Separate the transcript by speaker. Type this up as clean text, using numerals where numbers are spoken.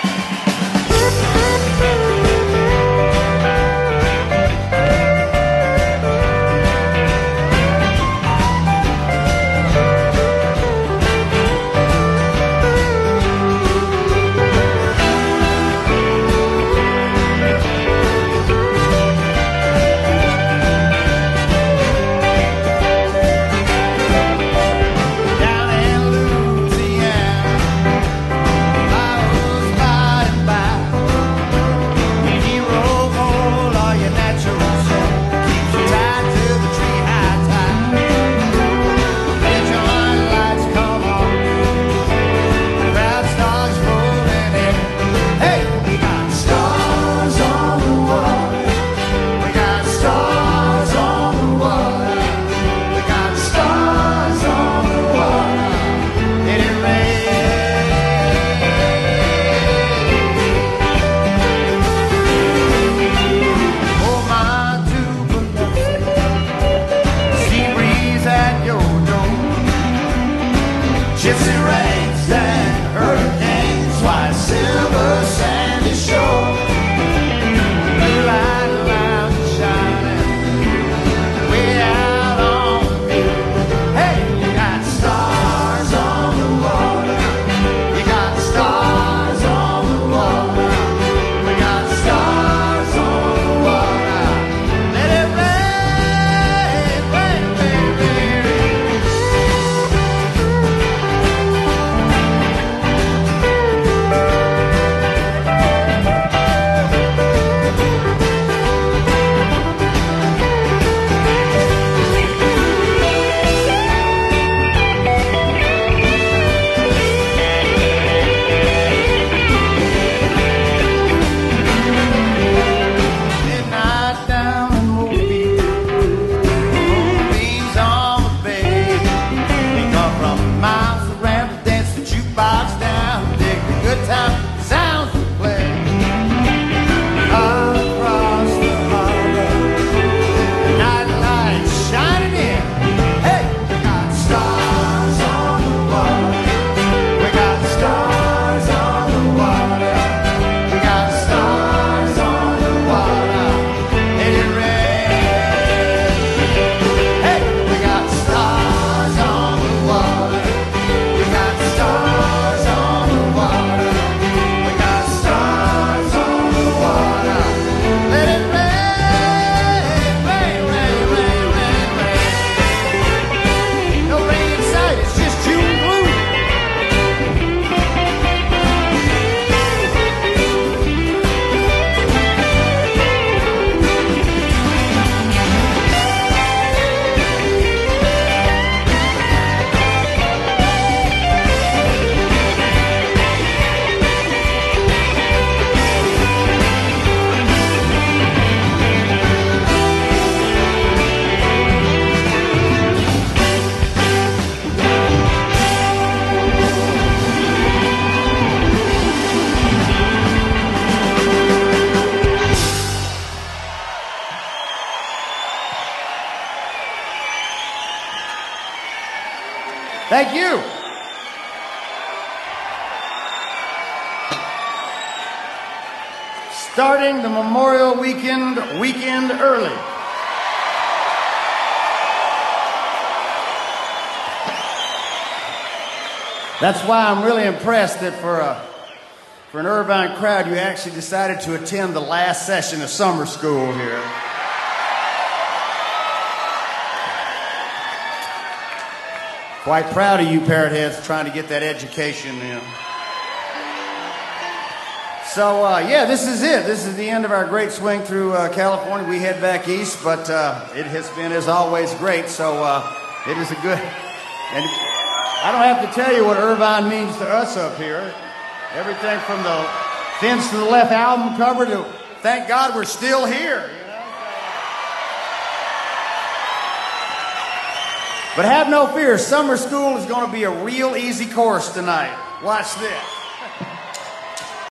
Speaker 1: Thank you. Starting the Memorial weekend early. That's why I'm really impressed that for an Irvine crowd, you actually decided to attend the last session of summer school here. Quite proud of you parrot heads trying to get that education in. So, yeah, this is it. This is the end of our great swing through California. We head back east, but it has been, as always, great. So it is a good... And I don't have to tell you what Irvine means to us up here. Everything from the Fence to the Left album cover to thank God we're still here. But have no fear, summer school is going to be a real easy course tonight. Watch this.